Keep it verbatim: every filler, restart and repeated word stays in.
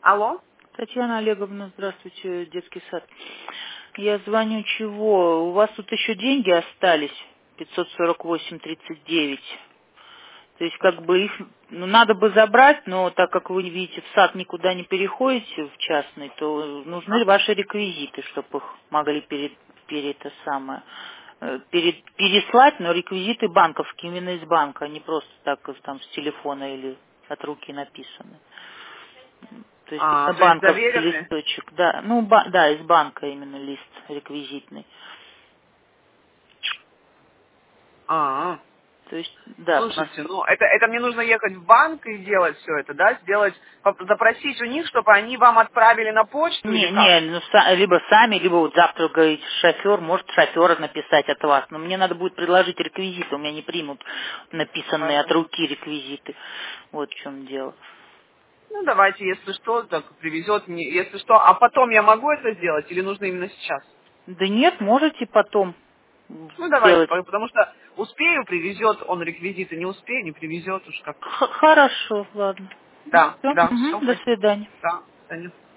Алло? Татьяна Олеговна, здравствуйте, детский сад. Я звоню, чего? У вас тут еще деньги остались, пятьсот сорок восемь тридцать девять. То есть как бы их, ну, надо бы забрать, но так как вы видите, в сад никуда не переходите, в частный, то нужны ваши реквизиты, чтобы их могли перед, перед это самое, э, перед, переслать, но реквизиты банковские, именно из банка, а не просто так там с телефона или от руки написаны. То есть А, это то есть банковский заверенные? листочек, да, ну ба- да, из банка именно лист реквизитный. А, То есть, да, у нас слушайте, ну это, это мне нужно ехать в банк и делать все это, да? Сделать, поп- запросить у них, чтобы они вам отправили на почту или не, как? не, ну, са- либо сами, либо вот завтра, говорит, шофер, может шофера написать от вас. Но мне надо будет предложить реквизиты, у меня не примут написанные от Хорошо. руки реквизиты. Вот в чем дело. Ну давайте, если что, так привезет мне, если что. А потом я могу это сделать или нужно именно сейчас? Да нет, можете потом Ну давайте, сделать. по- потому что успею, привезет он реквизиты, не успею, не привезет уж как. Х- хорошо, ладно. Да, Все, да, все, до спасибо. свидания. Да, Таня.